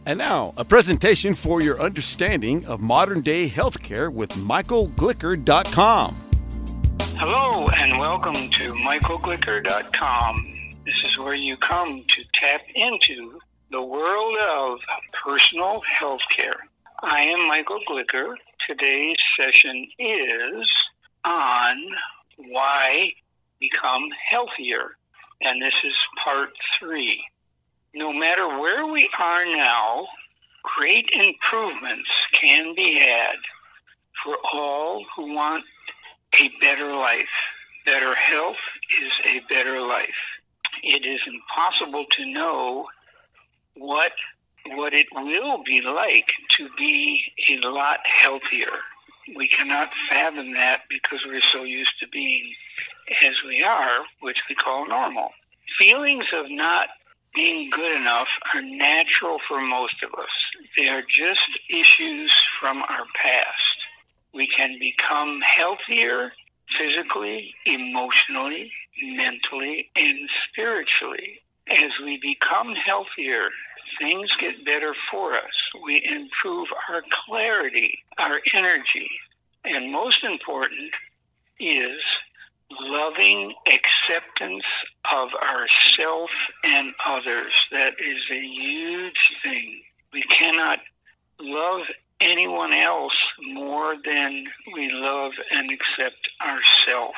And now, a presentation for your understanding of modern-day healthcare with MichaelGlicker.com. Hello, and welcome to MichaelGlicker.com. This is where you come to tap into the world of personal healthcare. I am Michael Glicker. Today's session is on why become healthier, and this is part 3. No matter where we are now, great improvements can be had for all who want a better life. Better health is a better life. It is impossible to know what it will be like to be a lot healthier. We cannot fathom that because we're so used to being as we are, which we call normal. Feelings of not being good enough are natural for most of us. They are just issues from our past. We can become healthier physically, emotionally, mentally, and spiritually. As we become healthier, things get better for us. We improve our clarity, our energy, and most important is loving acceptance of ourself and others. That is a huge thing. We cannot love anyone else more than we love and accept ourselves.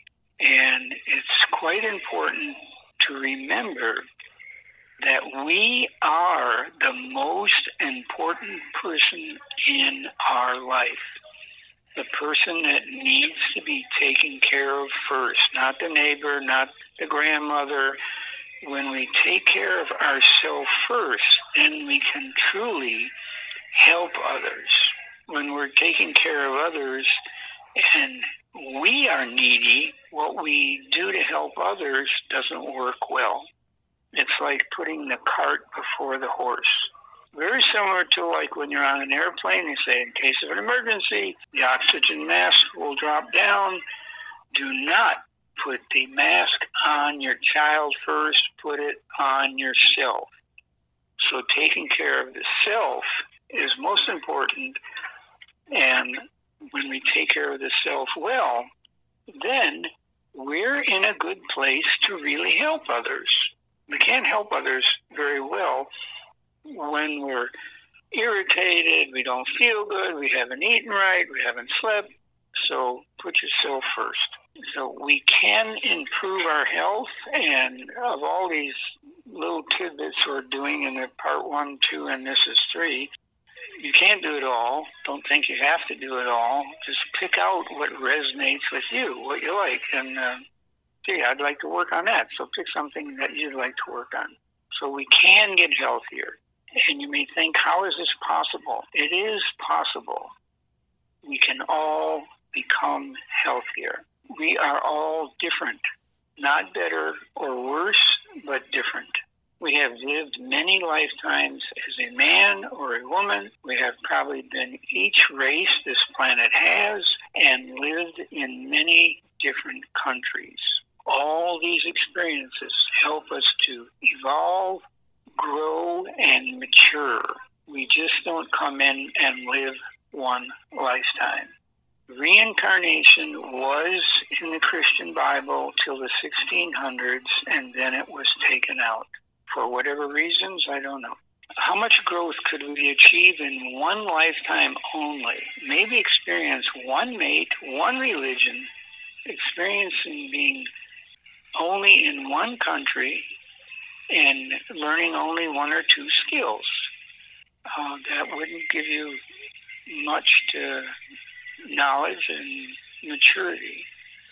And it's quite important to remember that we are the most important person in our life. The person that needs to be taken care of first, not the neighbor, not the grandmother. When we take care of ourselves first, then we can truly help others. When we're taking care of others and we are needy, what we do to help others doesn't work well. It's like putting the cart before the horse. Very similar to like when you're on an airplane, you say, in case of an emergency, the oxygen mask will drop down. Do not put the mask on your child first, put it on yourself. So taking care of the self is most important, and when we take care of the self well, then we're in a good place to really help others. We can't help others very well when we're irritated, we don't feel good, we haven't eaten right, we haven't slept. So put yourself first. So we can improve our health, and of all these little tidbits we're doing in the part 1, 2, and this is 3, you can't do it all. Don't think you have to do it all. Just pick out what resonates with you, what you like, and gee, I'd like to work on that. So pick something that you'd like to work on. So we can get healthier. And you may think, how is this possible? It is possible. We can all become healthier. We are all different, not better or worse, but different. We have lived many lifetimes as a man or a woman. We have probably been each race this planet has and lived in many different countries. All these experiences help us to evolve, grow, and mature. We just don't come in and live one lifetime. Reincarnation was in the Christian Bible till the 1600s, and then it was taken out. For whatever reasons, I don't know. How much growth could we achieve in one lifetime only? Maybe experience one mate, one religion, experiencing being only in one country, and learning only 1 or 2 skills. That wouldn't give you much to knowledge and maturity.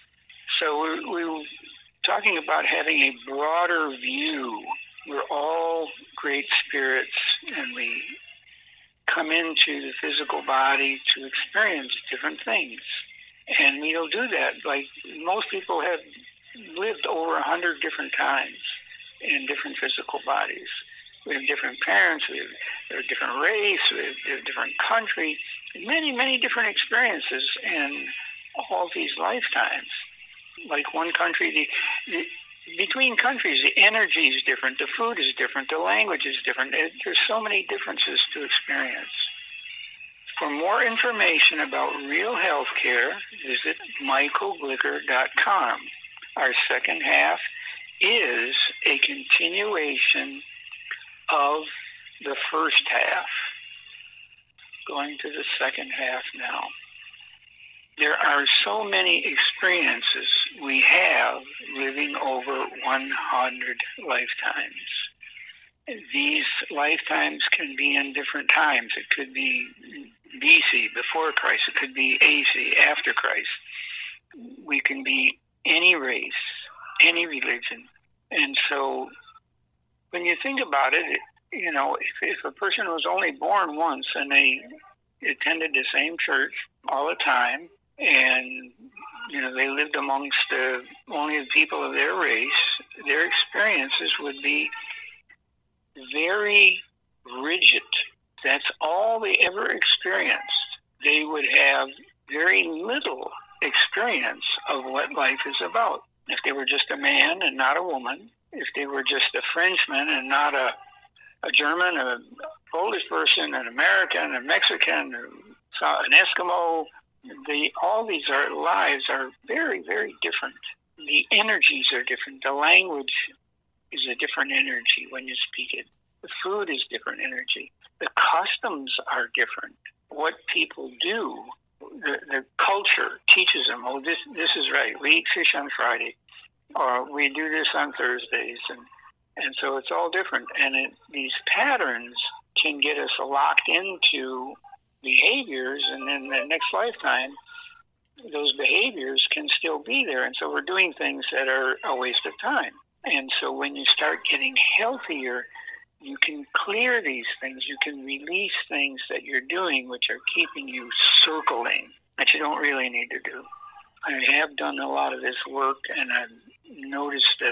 So we're talking about having a broader view. We're all great spirits, and we come into the physical body to experience different things. And we don't do that. Like most people have lived over 100 different times in different physical bodies. We have different parents, we have a different race, we have a different country, many, many different experiences in all these lifetimes. Like one country, between countries, the energy is different, the food is different, the language is different. There's so many differences to experience. For more information about real healthcare, visit michaelglicker.com. Our second half is a continuation of the first half. Going to the second half now. There are so many experiences we have living over 100 lifetimes. These lifetimes can be in different times. It could be BC, before Christ. It could be AC, after Christ. We can be any race, any religion. And so when you think about it, you know, if a person was only born once and they attended the same church all the time, and, you know, they lived amongst only the people of their race, their experiences would be very rigid. That's all they ever experienced. They would have very little experience of what life is about. If they were just a man and not a woman, if they were just a Frenchman and not a German, a Polish person, an American, a Mexican, an Eskimo, all these lives are very, very different. The energies are different. The language is a different energy when you speak it. The food is different energy. The customs are different. What people do, the culture teaches them, oh, this is right. We eat fish on Friday, or we do this on Thursdays, and so it's all different. And these patterns can get us locked into behaviors, and in the next lifetime, those behaviors can still be there. And so we're doing things that are a waste of time. And so when you start getting healthier, you can clear these things. You can release things that you're doing which are keeping you circling that you don't really need to do. I have done a lot of this work, and I've noticed that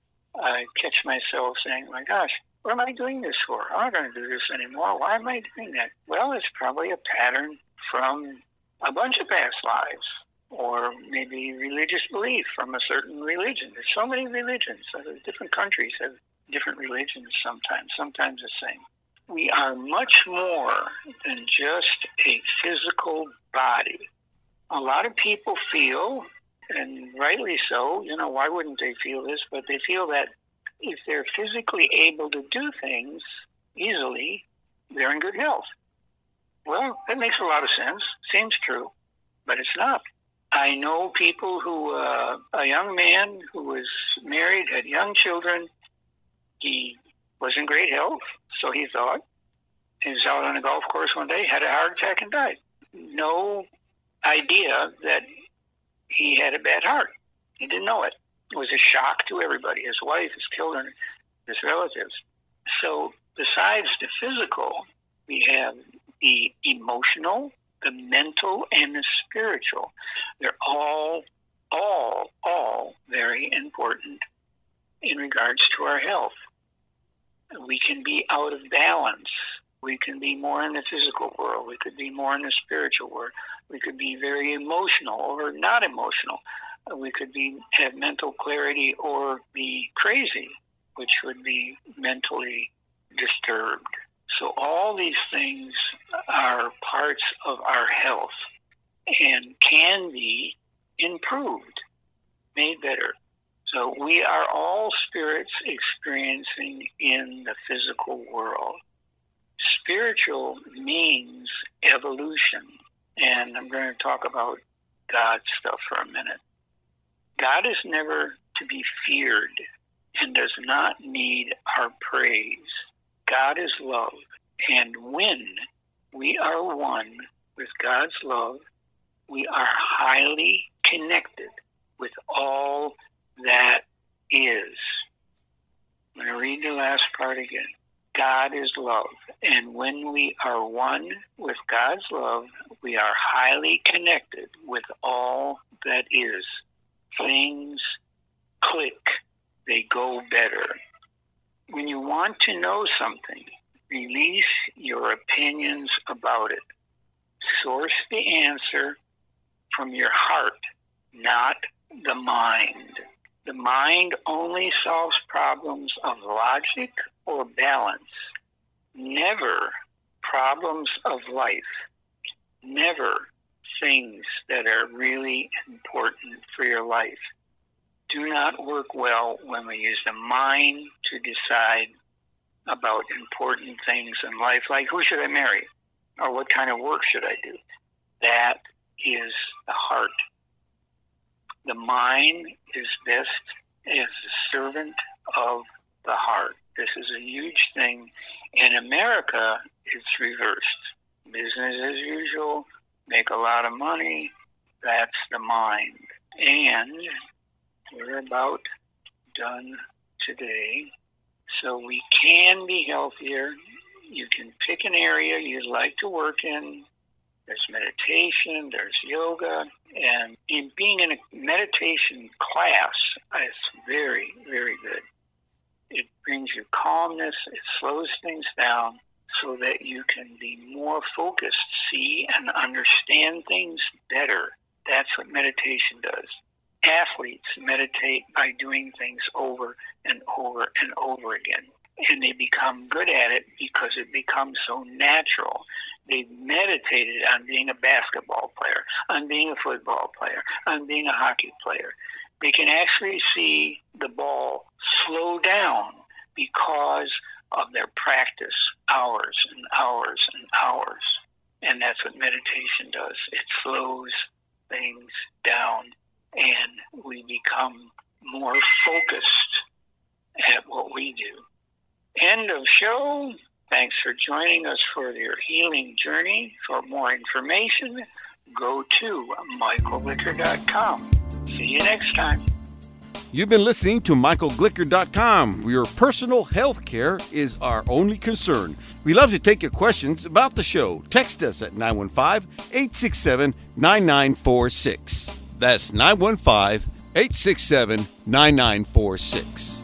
I catch myself saying, my gosh, what am I doing this for? I'm not going to do this anymore. Why am I doing that? Well, it's probably a pattern from a bunch of past lives, or maybe religious belief from a certain religion. There's so many religions. Different countries have different religions sometimes the same. We are much more than just a physical body. A lot of people feel, and rightly so, you know, why wouldn't they feel this? But they feel that if they're physically able to do things easily, they're in good health. Well, that makes a lot of sense. Seems true, but it's not. I know people who, a young man who was married, had young children, he was in great health, so he thought. He was out on a golf course one day, had a heart attack and died. No idea that he had a bad heart. He didn't know it. It was a shock to everybody, his wife, his children, his relatives. So besides the physical, we have the emotional, the mental, and the spiritual. They're all very important in regards to our health. We can be out of balance. We can be more in the physical world. We could be more in the spiritual world. We could be very emotional or not emotional. We could have mental clarity or be crazy, which would be mentally disturbed. So all these things are parts of our health and can be improved, made better. So we are all spirits experiencing in the physical world. Spiritual means evolution. And I'm going to talk about God stuff for a minute. God is never to be feared and does not need our praise. God is love. And when we are one with God's love, we are highly connected with all that is. I'm going to read the last part again. God is love. And when we are one with God's love, we are highly connected with all that is. Things click. They go better. When you want to know something, release your opinions about it. Source the answer from your heart, not the mind. The mind only solves problems of logic or balance, never problems of life, never things that are really important for your life. Do not work well when we use the mind to decide about important things in life, like who should I marry or what kind of work should I do. That is the heart. The mind is best as a servant of the heart. This is a huge thing. In America, it's reversed. Business as usual, make a lot of money, that's the mind. And we're about done today. So we can be healthier. You can pick an area you'd like to work in. There's meditation, there's yoga, and in being in a meditation class, it's very, very good. It brings you calmness, it slows things down so that you can be more focused, see and understand things better. That's what meditation does. Athletes meditate by doing things over and over and over again. And they become good at it because it becomes so natural. They've meditated on being a basketball player, on being a football player, on being a hockey player. They can actually see the ball slow down because of their practice, hours and hours and hours. And that's what meditation does. It slows things down, and we become more focused at what we do. End of show. Thanks for joining us for your healing journey. For more information, go to michaelglicker.com. See you next time. You've been listening to michaelglicker.com, where your personal health care is our only concern. We love to take your questions about the show. Text us at 915-867-9946. That's 915-867-9946.